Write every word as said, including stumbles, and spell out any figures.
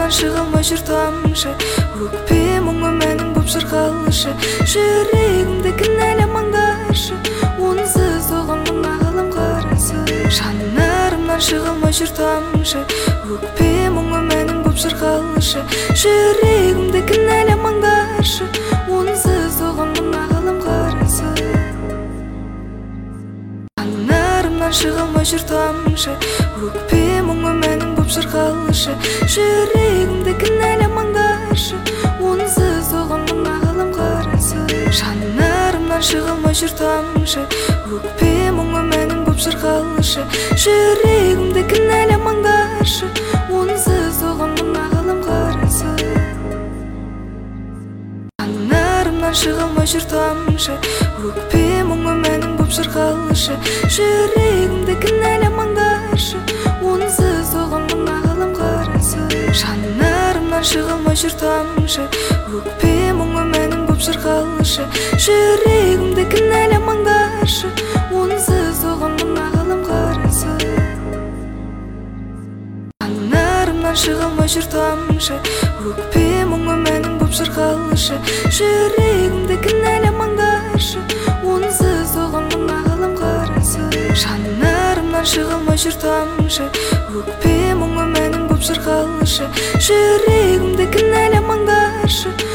Жанарымнан шығылмай жүр тамшы, өкпе мұңы мәнің боп шырқалышы. Жүрегімді кінәламаңдаршы, онсыз оған мына ғалам қарасы. Жанарымнан шығылмай жүр тамшы, өкпе мұңы мәнің боп шырқалышы. Жүрегімді кінәламаңдаршы, онсыз оған мына ғалам қарасы. Жанарымнан шығылмай жүр тамшы, өкпе мұңы мәнің боп шырқалышы. Жүрегімді кінәламаңдаршы, онсыз оған мына ғалам қарасы. Жанарымнан шығылмай жүр тамшы, өкпе мұңы мәнің боп шырқалышы. Жүрегімді кінәламаңдаршы, онсыз оған мына ғалам қарасы. Жанарымнан шығылмай жүр тамшы, өкпе мұңы мәнің боп шырқалышы. Жүрегімді кінәламаңдаршы, онсыз оған мына ғалам қарасы. Жанарымнан шығылмай жүр тамшы, өкпе мұңы мәнің боп шырқалышы. Жүрегімді кінәламаңдаршы, онсыз оған мына ғалам қарасы. Жанарымнан шығылмай жүр тамшы, өкпе мұңы мәнің боп шырқалышы. Жүрегімді кінәламаңдаршы, онсыз оған мына ғалам қарасы. Жанарымнан шығылмай жүр тамшы, өкпе мұңы мәнің боп шырқалышы. Жүрегімді кінәламаңдаршы,